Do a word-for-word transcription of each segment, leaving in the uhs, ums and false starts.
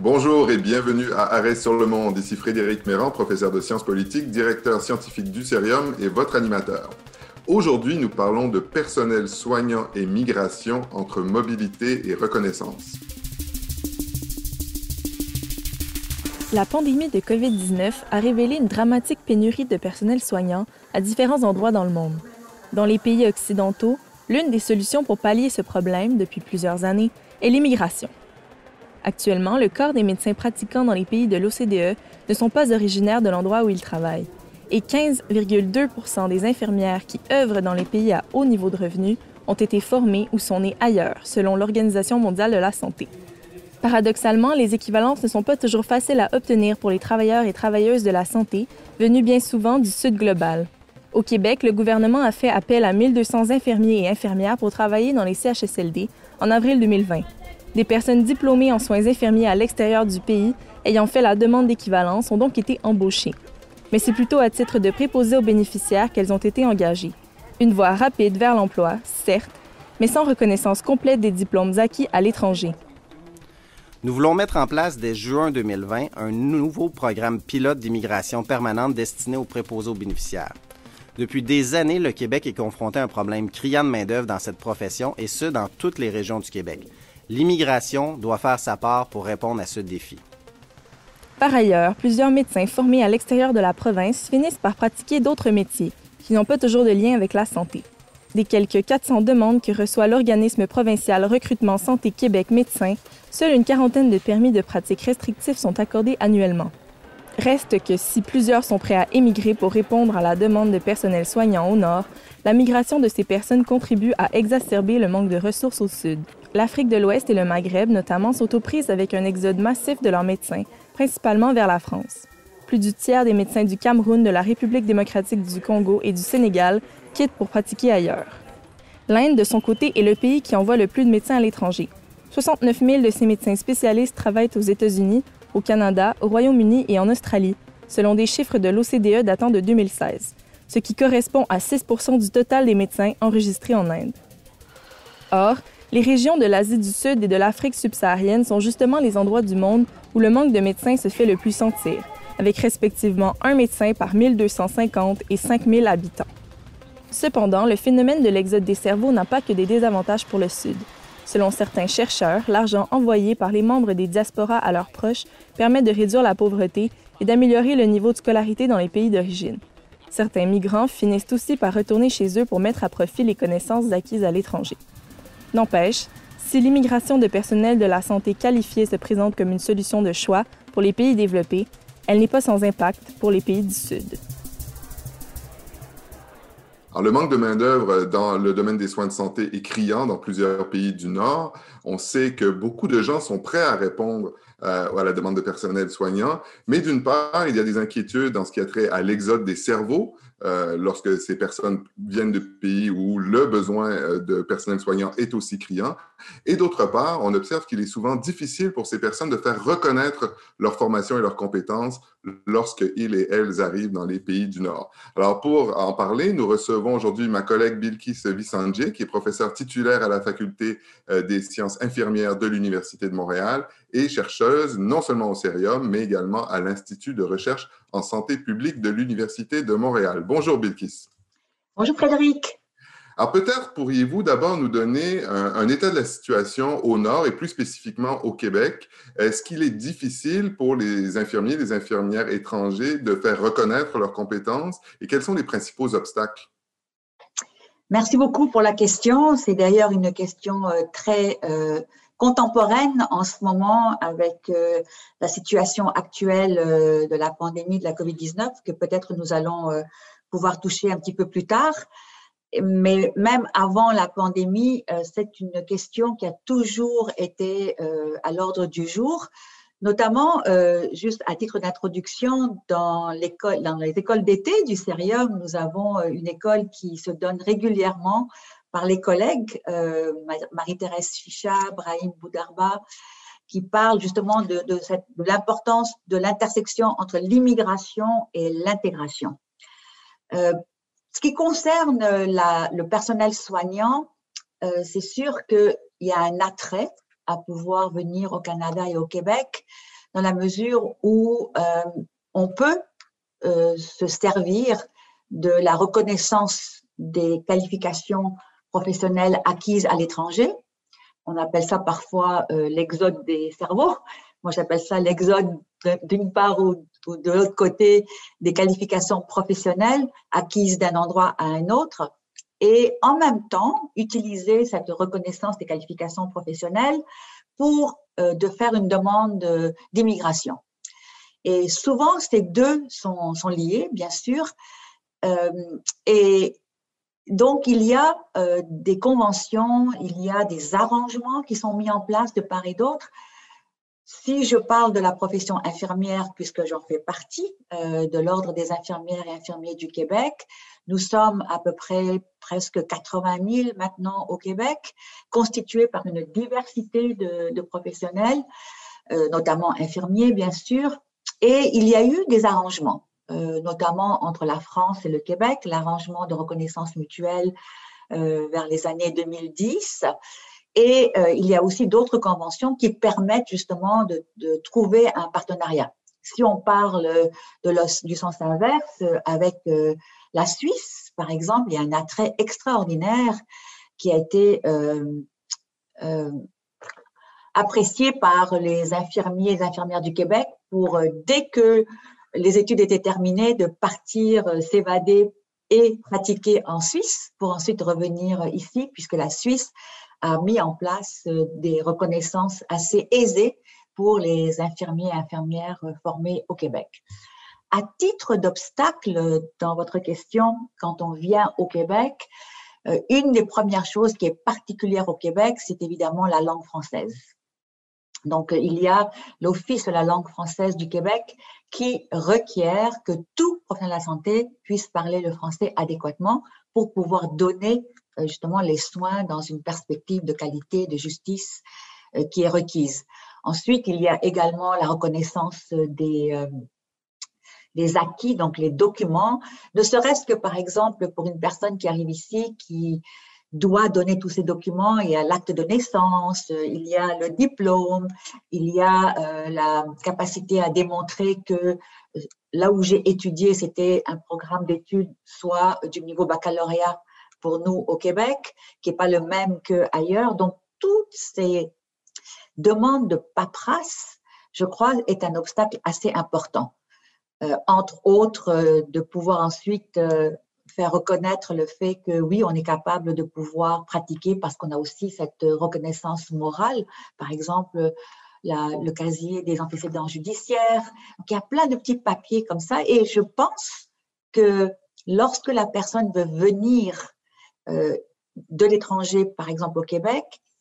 Bonjour et bienvenue à Arrêt sur le monde. Ici Frédéric Méran, professeur de sciences politiques, directeur scientifique du Cerium et votre animateur. Aujourd'hui, nous parlons de personnel soignant et migration entre mobilité et reconnaissance. La pandémie de covid dix-neuf a révélé une dramatique pénurie de personnel soignant à différents endroits dans le monde. Dans les pays occidentaux, l'une des solutions pour pallier ce problème depuis plusieurs années est l'immigration. Actuellement, le quart des médecins pratiquants dans les pays de l'O C D E ne sont pas originaires de l'endroit où ils travaillent, et quinze virgule deux pour cent des infirmières qui œuvrent dans les pays à haut niveau de revenus ont été formées ou sont nées ailleurs, selon l'Organisation mondiale de la santé. Paradoxalement, les équivalences ne sont pas toujours faciles à obtenir pour les travailleurs et travailleuses de la santé, venus bien souvent du Sud global. Au Québec, le gouvernement a fait appel à mille deux cents infirmiers et infirmières pour travailler dans les C H S L D en avril deux mille vingt. Des personnes diplômées en soins infirmiers à l'extérieur du pays ayant fait la demande d'équivalence ont donc été embauchées. Mais c'est plutôt à titre de préposés aux bénéficiaires qu'elles ont été engagées. Une voie rapide vers l'emploi, certes, mais sans reconnaissance complète des diplômes acquis à l'étranger. Nous voulons mettre en place dès juin deux mille vingt un nouveau programme pilote d'immigration permanente destiné aux préposés aux bénéficiaires. Depuis des années, le Québec est confronté à un problème criant de main-d'œuvre dans cette profession, et ce, dans toutes les régions du Québec. L'immigration doit faire sa part pour répondre à ce défi. Par ailleurs, plusieurs médecins formés à l'extérieur de la province finissent par pratiquer d'autres métiers, qui n'ont pas toujours de lien avec la santé. Des quelques quatre cents demandes que reçoit l'organisme provincial Recrutement Santé Québec Médecins, seule une quarantaine de permis de pratique restrictifs sont accordés annuellement. Reste que si plusieurs sont prêts à émigrer pour répondre à la demande de personnel soignant au nord, la migration de ces personnes contribue à exacerber le manque de ressources au sud. L'Afrique de l'Ouest et le Maghreb, notamment, sont aux prises avec un exode massif de leurs médecins, principalement vers la France. Plus du tiers des médecins du Cameroun, de la République démocratique du Congo et du Sénégal quittent pour pratiquer ailleurs. L'Inde, de son côté, est le pays qui envoie le plus de médecins à l'étranger. soixante-neuf mille de ces médecins spécialistes travaillent aux États-Unis, au Canada, au Royaume-Uni et en Australie, selon des chiffres de l'O C D E datant de deux mille seize, ce qui correspond à six pour cent du total des médecins enregistrés en Inde. Or, les régions de l'Asie du Sud et de l'Afrique subsaharienne sont justement les endroits du monde où le manque de médecins se fait le plus sentir, avec respectivement un médecin par mille deux cent cinquante et cinq mille habitants. Cependant, le phénomène de l'exode des cerveaux n'a pas que des désavantages pour le Sud. Selon certains chercheurs, l'argent envoyé par les membres des diasporas à leurs proches permet de réduire la pauvreté et d'améliorer le niveau de scolarité dans les pays d'origine. Certains migrants finissent aussi par retourner chez eux pour mettre à profit les connaissances acquises à l'étranger. N'empêche, si l'immigration de personnel de la santé qualifié se présente comme une solution de choix pour les pays développés, elle n'est pas sans impact pour les pays du Sud. Alors, le manque de main-d'œuvre dans le domaine des soins de santé est criant dans plusieurs pays du Nord. On sait que beaucoup de gens sont prêts à répondre euh, à la demande de personnel soignant, mais d'une part, il y a des inquiétudes dans ce qui a trait à l'exode des cerveaux, euh, lorsque ces personnes viennent de pays où le besoin de personnel soignant est aussi criant. Et d'autre part, on observe qu'il est souvent difficile pour ces personnes de faire reconnaître leur formation et leurs compétences lorsqu'ils et elles arrivent dans les pays du Nord. Alors, pour en parler, nous recevons aujourd'hui ma collègue Bilkis Visandje, qui est professeure titulaire à la Faculté des sciences infirmières de l'Université de Montréal et chercheuse non seulement au Cerium, mais également à l'Institut de recherche en santé publique de l'Université de Montréal. Bonjour Bilkis. Bonjour Frédéric. Alors peut-être pourriez-vous d'abord nous donner un, un état de la situation au Nord et plus spécifiquement au Québec. Est-ce qu'il est difficile pour les infirmiers et les infirmières étrangers de faire reconnaître leurs compétences et quels sont les principaux obstacles? Merci beaucoup pour la question. C'est d'ailleurs une question euh, très euh, contemporaine en ce moment avec euh, la situation actuelle euh, de la pandémie de la covid dix-neuf que peut-être nous allons euh, pouvoir toucher un petit peu plus tard. Mais même avant la pandémie, euh, c'est une question qui a toujours été euh, à l'ordre du jour, notamment, euh, juste à titre d'introduction, dans, l'école, dans les écoles d'été du Cerium, nous avons une école qui se donne régulièrement par les collègues, euh, Marie-Thérèse Ficha, Brahim Boudarba, qui parlent justement de, de, cette, de l'importance de l'intersection entre l'immigration et l'intégration. Euh, Ce qui concerne la, le personnel soignant, euh, c'est sûr qu'il y a un attrait à pouvoir venir au Canada et au Québec dans la mesure où euh, on peut euh, se servir de la reconnaissance des qualifications professionnelles acquises à l'étranger. On appelle ça parfois euh, l'exode des cerveaux. Moi, j'appelle ça l'exode d'une part ou, ou de l'autre côté des qualifications professionnelles acquises d'un endroit à un autre. Et en même temps, utiliser cette reconnaissance des qualifications professionnelles pour euh, de faire une demande euh, d'immigration. Et souvent, ces deux sont, sont liés, bien sûr. Euh, et donc, il y a euh, des conventions, il y a des arrangements qui sont mis en place de part et d'autre. Si je parle de la profession infirmière, puisque j'en fais partie, euh, de l'Ordre des infirmières et infirmiers du Québec, nous sommes à peu près presque quatre-vingt mille maintenant au Québec, constitués par une diversité de, de professionnels, euh, notamment infirmiers, bien sûr. Et il y a eu des arrangements, euh, notamment entre la France et le Québec, l'arrangement de reconnaissance mutuelle euh, vers les années deux mille dix. Et euh, il y a aussi d'autres conventions qui permettent justement de, de trouver un partenariat. Si on parle de l'os, du sens inverse, avec euh, la Suisse, par exemple, il y a un attrait extraordinaire qui a été euh, euh, apprécié par les infirmiers et les infirmières du Québec pour, euh, dès que les études étaient terminées, de partir euh, s'évader et pratiquer en Suisse pour ensuite revenir ici, puisque la Suisse a mis en place euh, des reconnaissances assez aisées pour les infirmiers et infirmières formés au Québec. À titre d'obstacle, dans votre question, quand on vient au Québec, euh, une des premières choses qui est particulière au Québec, c'est évidemment la langue française. Donc, il y a l'Office de la langue française du Québec qui requiert que tout professionnel de la santé puisse parler le français adéquatement pour pouvoir donner euh, justement les soins dans une perspective de qualité, de justice euh, qui est requise. Ensuite, il y a également la reconnaissance des, euh, des acquis, donc les documents, ne serait-ce que par exemple pour une personne qui arrive ici, qui doit donner tous ces documents, il y a l'acte de naissance, il y a le diplôme, il y a euh, la capacité à démontrer que là où j'ai étudié, c'était un programme d'études, soit du niveau baccalauréat pour nous au Québec, qui n'est pas le même qu'ailleurs. Donc, toutes ces demandes de paperasse, je crois, est un obstacle assez important. Euh, entre autres, euh, de pouvoir ensuite euh, faire reconnaître le fait que oui, on est capable de pouvoir pratiquer parce qu'on a aussi cette reconnaissance morale. Par exemple, la, le casier des antécédents judiciaires. Donc, il y a plein de petits papiers comme ça. Et je pense que lorsque la personne veut venir euh, de l'étranger, par exemple au Québec,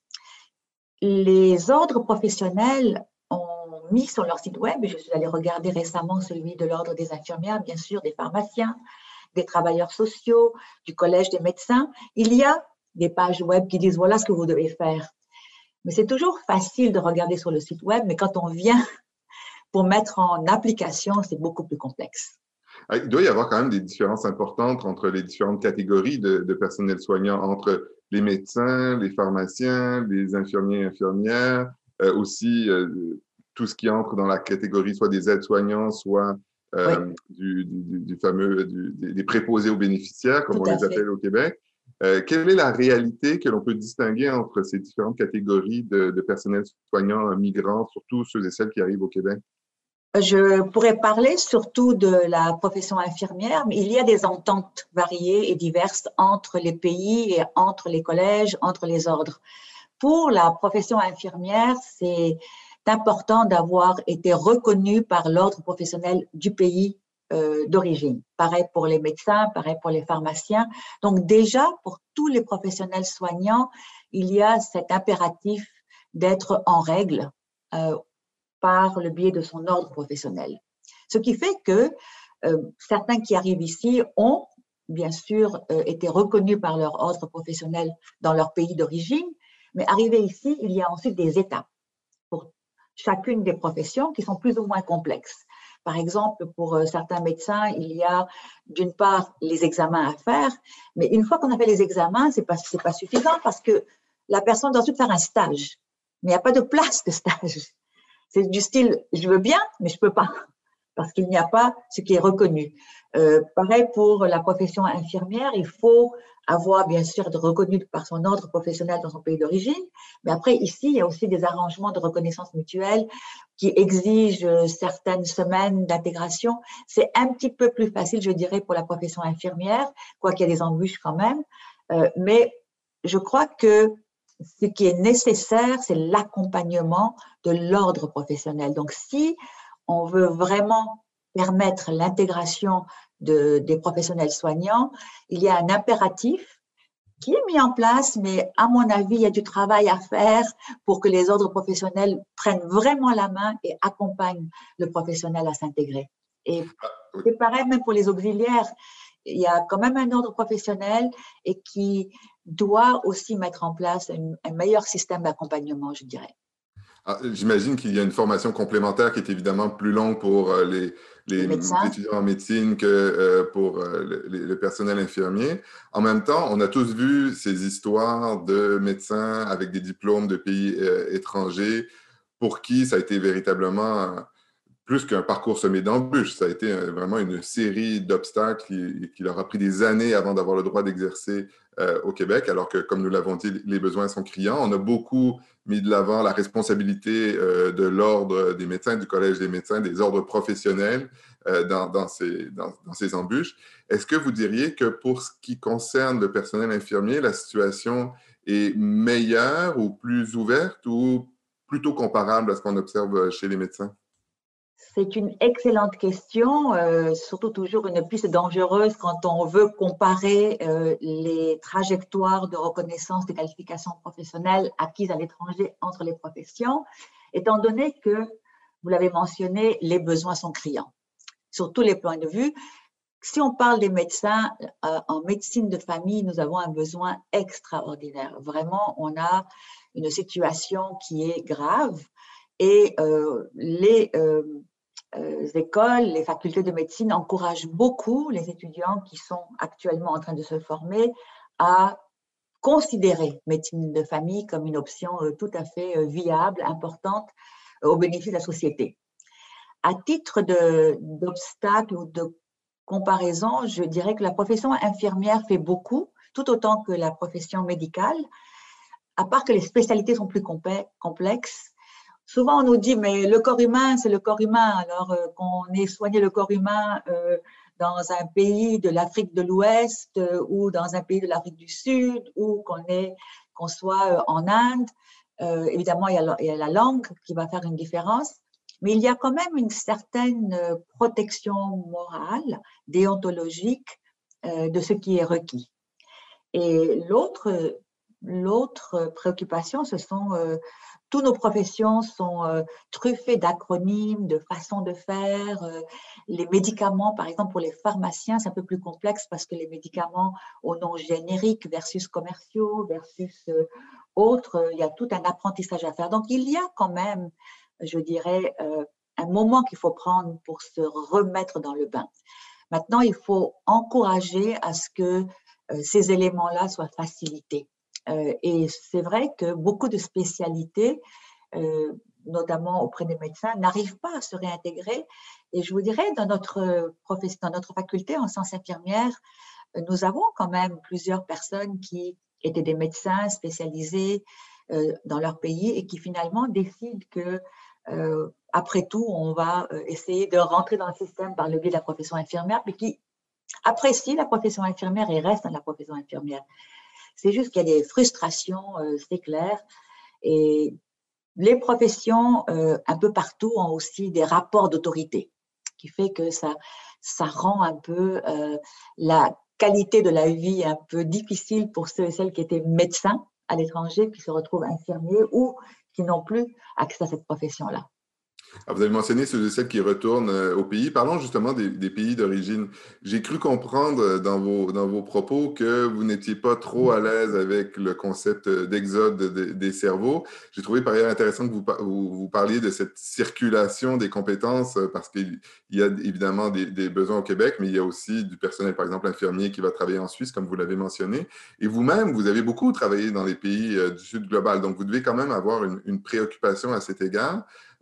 les ordres professionnels ont mis sur leur site web, et je suis allée regarder récemment celui de l'Ordre des infirmières, bien sûr, des pharmaciens, des travailleurs sociaux, du Collège des médecins, il y a des pages web qui disent voilà ce que vous devez faire. Mais c'est toujours facile de regarder sur le site web, mais quand on vient pour mettre en application, c'est beaucoup plus complexe. Il doit y avoir quand même des différences importantes entre les différentes catégories de, de personnel soignant, entre les médecins, les pharmaciens, les infirmiers et infirmières, euh, aussi euh, tout ce qui entre dans la catégorie soit des aides-soignants, soit euh, oui. du, du, du fameux du, des préposés aux bénéficiaires, comme tout on les fait. appelle au Québec. Euh, quelle est la réalité que l'on peut distinguer entre ces différentes catégories de, de personnel soignant migrants, surtout ceux et celles qui arrivent au Québec? Je pourrais parler surtout de la profession infirmière, mais il y a des ententes variées et diverses entre les pays et entre les collèges, entre les ordres. Pour la profession infirmière, c'est important d'avoir été reconnu par l'ordre professionnel du pays euh, d'origine. Pareil pour les médecins, pareil pour les pharmaciens. Donc déjà, pour tous les professionnels soignants, il y a cet impératif d'être en règle euh, par le biais de son ordre professionnel. Ce qui fait que euh, certains qui arrivent ici ont, bien sûr, euh, été reconnus par leur ordre professionnel dans leur pays d'origine, mais arrivés ici, il y a ensuite des étapes pour chacune des professions qui sont plus ou moins complexes. Par exemple, pour euh, certains médecins, il y a d'une part les examens à faire, mais une fois qu'on a fait les examens, c'est pas, c'est pas suffisant parce que la personne doit ensuite faire un stage, mais il n'y a pas de place de stage. C'est du style, je veux bien, mais je peux pas, parce qu'il n'y a pas ce qui est reconnu. Euh, pareil pour la profession infirmière, il faut avoir bien sûr de reconnu par son ordre professionnel dans son pays d'origine, mais après ici, il y a aussi des arrangements de reconnaissance mutuelle qui exigent certaines semaines d'intégration. C'est un petit peu plus facile, je dirais, pour la profession infirmière, quoiqu'il y ait des embûches quand même, euh, mais je crois que ce qui est nécessaire, c'est l'accompagnement de l'ordre professionnel. Donc, si on veut vraiment permettre l'intégration de, des professionnels soignants, il y a un impératif qui est mis en place, mais à mon avis, il y a du travail à faire pour que les ordres professionnels prennent vraiment la main et accompagnent le professionnel à s'intégrer. Et c'est pareil même pour les auxiliaires. Il y a quand même un ordre professionnel et qui doit aussi mettre en place un, un meilleur système d'accompagnement, je dirais. Ah, j'imagine qu'il y a une formation complémentaire qui est évidemment plus longue pour euh, les, les, les étudiants en médecine que euh, pour euh, le, le personnel infirmier. En même temps, on a tous vu ces histoires de médecins avec des diplômes de pays euh, étrangers pour qui ça a été véritablement euh, plus qu'un parcours semé d'embûches. Ça a été euh, vraiment une série d'obstacles qui, qui leur a pris des années avant d'avoir le droit d'exercer euh, au Québec, alors que, comme nous l'avons dit, les besoins sont criants. On a beaucoup mis de l'avant la responsabilité euh, de l'Ordre des médecins, du Collège des médecins, des ordres professionnels euh, dans, dans, ces, dans, dans ces embûches. Est-ce que vous diriez que pour ce qui concerne le personnel infirmier, la situation est meilleure ou plus ouverte ou plutôt comparable à ce qu'on observe chez les médecins? C'est une excellente question, euh, surtout toujours une piste dangereuse quand on veut comparer euh, les trajectoires de reconnaissance des qualifications professionnelles acquises à l'étranger entre les professions, étant donné que, vous l'avez mentionné, les besoins sont criants, sur tous les points de vue. Si on parle des médecins, euh, en médecine de famille, nous avons un besoin extraordinaire. Vraiment, on a une situation qui est grave et euh, les... Euh, Euh, écoles, les facultés de médecine encouragent beaucoup les étudiants qui sont actuellement en train de se former à considérer médecine de famille comme une option euh, tout à fait euh, viable, importante euh, au bénéfice de la société. À titre d'obstacle ou de comparaison, je dirais que la profession infirmière fait beaucoup, tout autant que la profession médicale, à part que les spécialités sont plus complexes. Souvent, on nous dit, mais le corps humain, c'est le corps humain. Alors euh, qu'on ait soigné le corps humain euh, dans un pays de l'Afrique de l'Ouest euh, ou dans un pays de l'Afrique du Sud ou qu'on qu'on soit euh, en Inde, euh, évidemment, il y, a, il y a la langue qui va faire une différence, mais il y a quand même une certaine protection morale, déontologique euh, de ce qui est requis. Et l'autre, l'autre préoccupation, ce sont... Euh, Toutes nos professions sont euh, truffées d'acronymes, de façons de faire. Euh, les médicaments, par exemple, pour les pharmaciens, c'est un peu plus complexe parce que les médicaments au nom générique versus commerciaux versus euh, autres, euh, il y a tout un apprentissage à faire. Donc, il y a quand même, je dirais, euh, un moment qu'il faut prendre pour se remettre dans le bain. Maintenant, il faut encourager à ce que euh, ces éléments-là soient facilités. Euh, et c'est vrai que beaucoup de spécialités, euh, notamment auprès des médecins, n'arrivent pas à se réintégrer. Et je vous dirais, dans notre, dans notre faculté en sciences infirmières, nous avons quand même plusieurs personnes qui étaient des médecins spécialisés euh, dans leur pays et qui finalement décident que, euh, après tout, on va essayer de rentrer dans le système par le biais de la profession infirmière, puis qui apprécient la profession infirmière et restent dans la profession infirmière. C'est juste qu'il y a des frustrations, euh, c'est clair. Et les professions, euh, un peu partout, ont aussi des rapports d'autorité, qui fait que ça, ça rend un peu euh, la qualité de la vie un peu difficile pour ceux et celles qui étaient médecins à l'étranger, qui se retrouvent infirmiers ou qui n'ont plus accès à cette profession-là. Alors, vous avez mentionné ceux et celles qui retournent au pays. Parlons justement des, des pays d'origine. J'ai cru comprendre dans vos, dans vos propos que vous n'étiez pas trop à l'aise avec le concept d'exode de, des cerveaux. J'ai trouvé par ailleurs intéressant que vous, vous, vous parliez de cette circulation des compétences parce qu'il y a évidemment des, des besoins au Québec, mais il y a aussi du personnel, par exemple, infirmier qui va travailler en Suisse, comme vous l'avez mentionné. Et vous-même, vous avez beaucoup travaillé dans les pays du Sud global. Donc, vous devez quand même avoir une, une préoccupation à cet égard.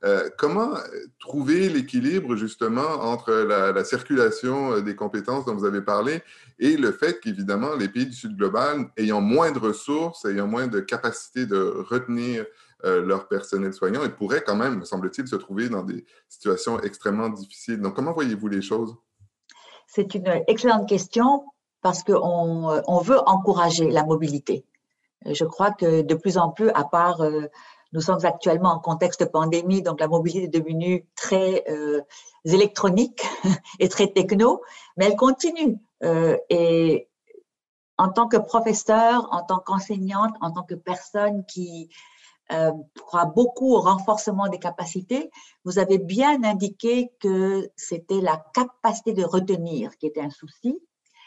Euh, comment trouver l'équilibre justement entre la, la circulation des compétences dont vous avez parlé et le fait qu'évidemment les pays du Sud global, ayant moins de ressources, ayant moins de capacité de retenir euh, leur personnel soignant, ils pourraient quand même, me semble-t-il, se trouver dans des situations extrêmement difficiles. Donc, comment voyez-vous les choses? C'est une excellente question parce qu'on on veut encourager la mobilité. Je crois que de plus en plus, à part, euh, nous sommes actuellement en contexte de pandémie, donc la mobilité est devenue très euh, électronique et très techno, mais elle continue. Euh, et en tant que professeur, en tant qu'enseignante, en tant que personne qui euh, croit beaucoup au renforcement des capacités, vous avez bien indiqué que c'était la capacité de retenir qui était un souci.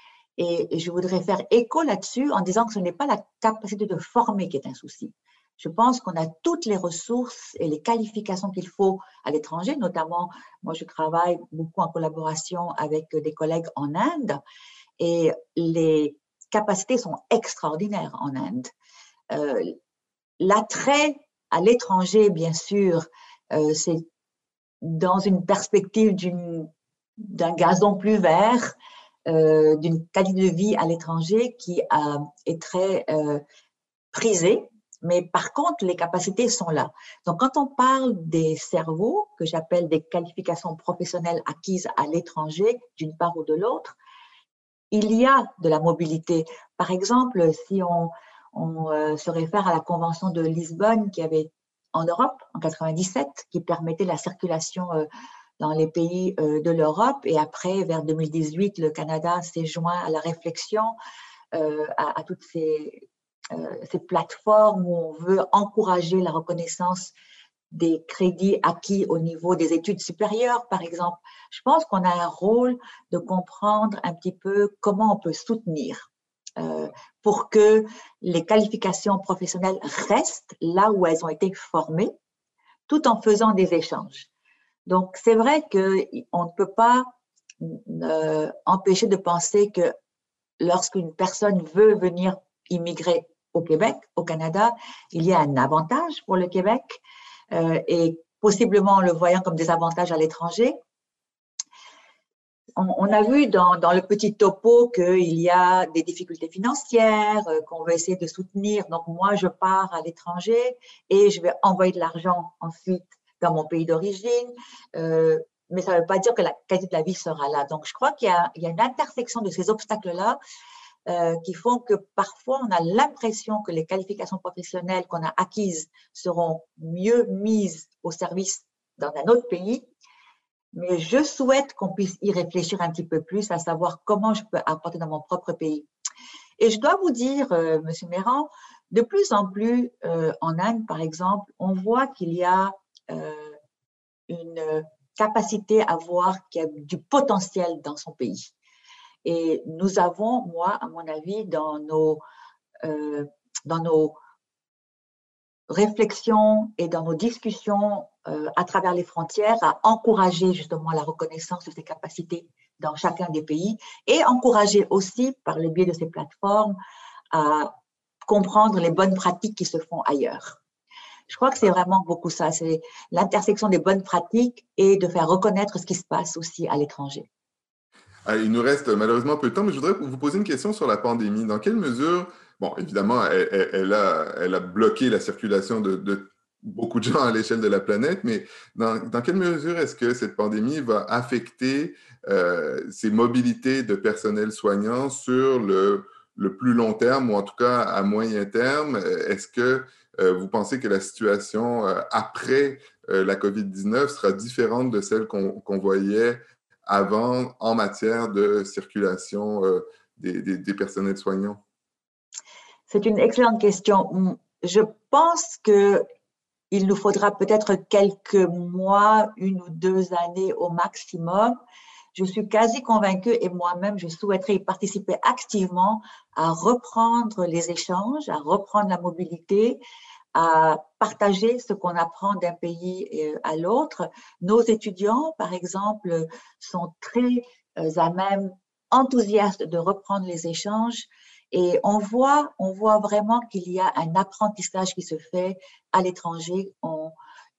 Et je voudrais faire écho là-dessus en disant que ce n'est pas la capacité de former qui est un souci. Je pense qu'on a toutes les ressources et les qualifications qu'il faut à l'étranger, notamment, moi je travaille beaucoup en collaboration avec des collègues en Inde et les capacités sont extraordinaires en Inde. Euh, l'attrait à l'étranger, bien sûr, euh, c'est dans une perspective d'une, d'un gazon plus vert, Euh, d'une qualité de vie à l'étranger qui euh, est très euh, prisée, mais par contre, les capacités sont là. Donc, quand on parle des cerveaux, que j'appelle des qualifications professionnelles acquises à l'étranger, d'une part ou de l'autre, il y a de la mobilité. Par exemple, si on, on euh, se réfère à la Convention de Lisbonne qui avait en Europe, en quatre-vingt-dix-sept, qui permettait la circulation euh, dans les pays euh, de l'Europe. Et après, vers deux mille dix-huit, le Canada s'est joint à la réflexion, euh, à, à toutes ces, euh, ces plateformes où on veut encourager la reconnaissance des crédits acquis au niveau des études supérieures, par exemple. Je pense qu'on a un rôle de comprendre un petit peu comment on peut soutenir euh, pour que les qualifications professionnelles restent là où elles ont été formées, tout en faisant des échanges. Donc, c'est vrai qu'on ne peut pas euh, empêcher de penser que lorsqu'une personne veut venir immigrer au Québec, au Canada, il y a un avantage pour le Québec euh, et possiblement en le voyant comme des avantages à l'étranger. On, on a vu dans, dans le petit topo qu'il y a des difficultés financières, euh, qu'on veut essayer de soutenir. Donc, moi, je pars à l'étranger et je vais envoyer de l'argent ensuite dans mon pays d'origine, euh, mais ça ne veut pas dire que la qualité de la vie sera là. Donc, je crois qu'il y a, il y a une intersection de ces obstacles-là euh, qui font que parfois, on a l'impression que les qualifications professionnelles qu'on a acquises seront mieux mises au service dans un autre pays, mais je souhaite qu'on puisse y réfléchir un petit peu plus, à savoir comment je peux apporter dans mon propre pays. Et je dois vous dire, euh, Monsieur Méran, de plus en plus, euh, en Inde, par exemple, on voit qu'il y a Euh, une capacité à voir qu'il y a du potentiel dans son pays. Et nous avons, moi, à mon avis, dans nos, euh, dans nos réflexions et dans nos discussions euh, à travers les frontières, à encourager justement la reconnaissance de ces capacités dans chacun des pays et encourager aussi, par le biais de ces plateformes, à comprendre les bonnes pratiques qui se font ailleurs. Je crois que c'est vraiment beaucoup ça, c'est l'intersection des bonnes pratiques et de faire reconnaître ce qui se passe aussi à l'étranger. Il nous reste malheureusement peu de temps, mais je voudrais vous poser une question sur la pandémie. Dans quelle mesure, bon, évidemment, elle, elle, elle, a, elle a bloqué la circulation de, de beaucoup de gens à l'échelle de la planète, mais dans, dans quelle mesure est-ce que cette pandémie va affecter euh, ces mobilités de personnel soignant sur le, le plus long terme, ou en tout cas à moyen terme? Est-ce que Euh, vous pensez que la situation euh, après euh, la COVID dix-neuf sera différente de celle qu'on qu'on voyait avant en matière de circulation euh, des, des, des personnels soignants? C'est une excellente question. Je pense qu'il nous faudra peut-être quelques mois, une ou deux années au maximum. Je suis quasi convaincue et moi-même, je souhaiterais y participer activement à reprendre les échanges, à reprendre la mobilité, à partager ce qu'on apprend d'un pays à l'autre. Nos étudiants, par exemple, sont très à même, enthousiastes de reprendre les échanges et on voit, on voit vraiment qu'il y a un apprentissage qui se fait à l'étranger. On,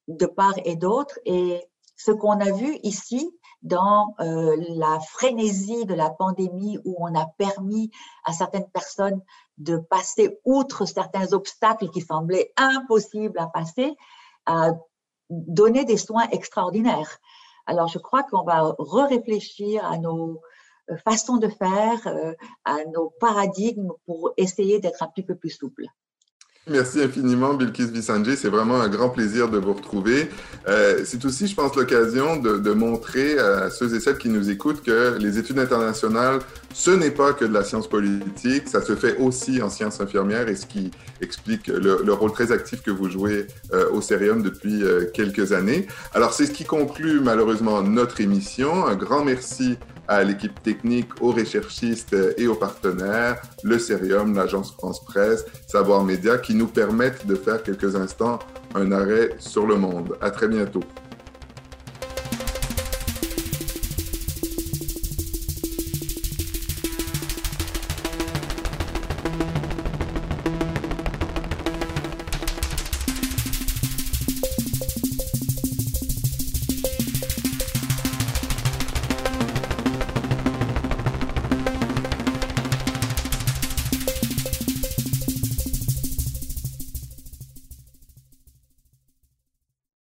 de part et d'autre. Et ce qu'on a vu ici, dans euh, la frénésie de la pandémie, où on a permis à certaines personnes de passer outre certains obstacles qui semblaient impossibles à passer, a donné des soins extraordinaires. Alors, je crois qu'on va re-réfléchir à nos façons de faire, euh, à nos paradigmes pour essayer d'être un petit peu plus souple. Merci infiniment, Bilkis Visanjé. C'est vraiment un grand plaisir de vous retrouver. Euh, c'est aussi, je pense, l'occasion de, de montrer à ceux et celles qui nous écoutent que les études internationales, ce n'est pas que de la science politique, ça se fait aussi en sciences infirmières, et ce qui explique le, le rôle très actif que vous jouez euh, au Cerium depuis euh, quelques années. Alors, c'est ce qui conclut malheureusement notre émission. Un grand merci à l'équipe technique, aux recherchistes et aux partenaires, le Cerium, l'Agence France Presse, Savoir Média, qui nous permettent de faire quelques instants un arrêt sur le monde. À très bientôt.